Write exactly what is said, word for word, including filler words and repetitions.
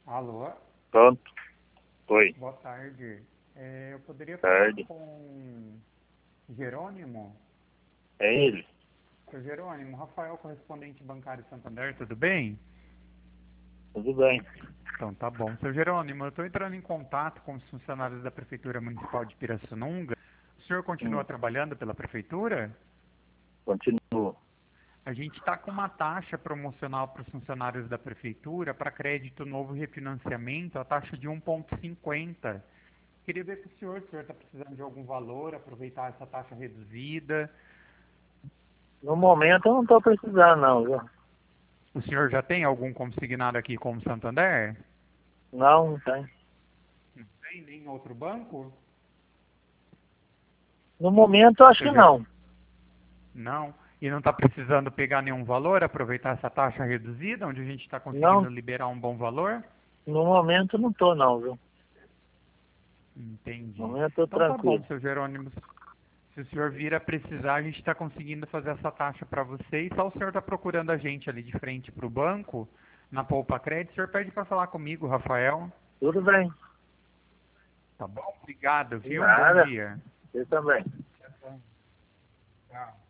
Alô? Pronto. Oi. Boa tarde. É, eu poderia Tarde. falar com Jerônimo? É ele? Seu Jerônimo, Rafael, correspondente bancário Santander, tudo bem? Tudo bem. Então tá bom. Seu Jerônimo, eu estou entrando em contato com os funcionários da Prefeitura Municipal de Pirassununga. O senhor continua Hum, trabalhando pela Prefeitura? continuo. A gente está com uma taxa promocional para os funcionários da Prefeitura para crédito novo refinanciamento, a taxa de um vírgula cinquenta. Queria ver com o senhor, se o senhor está precisando de algum valor, aproveitar essa taxa reduzida. No momento eu não estou precisando não, viu? O senhor já tem algum consignado aqui como Santander? Não, não tem. Não tem nem outro banco? No momento eu acho Seu que Ger- não. Não. E não está precisando pegar nenhum valor, aproveitar essa taxa reduzida, onde a gente está Não, conseguindo liberar um bom valor? no momento eu não estou não, viu? Entendi. No momento eu estou Então tá bom, tranquilo. seu Jerônimo. Se o senhor vir a precisar, a gente está conseguindo fazer essa taxa para você. E só o senhor está procurando a gente ali de frente para o banco, na Poupa Crédito, o senhor pede para falar comigo, Rafael. Tudo bem. Tá bom? Obrigado, viu? Um bom Nada. dia. Você também. Tchau.